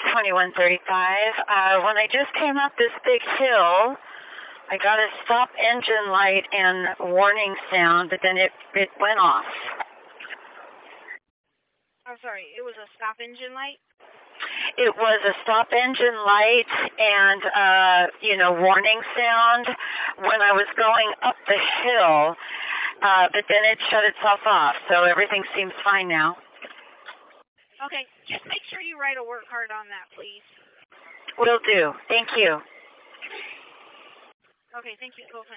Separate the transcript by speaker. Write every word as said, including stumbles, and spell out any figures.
Speaker 1: twenty-one thirty-five. Uh, when I just came up this big hill, I got a stop engine light and warning sound, but then it, it went off.
Speaker 2: I'm sorry, it was a stop engine light?
Speaker 1: It was a stop engine light and, uh, you know, warning sound when I was going up the hill, uh, but then it shut itself off, so everything seems fine now.
Speaker 2: Okay, just make sure you write a work card on that, please.
Speaker 1: Will do. Thank you.
Speaker 2: Okay, thank you, co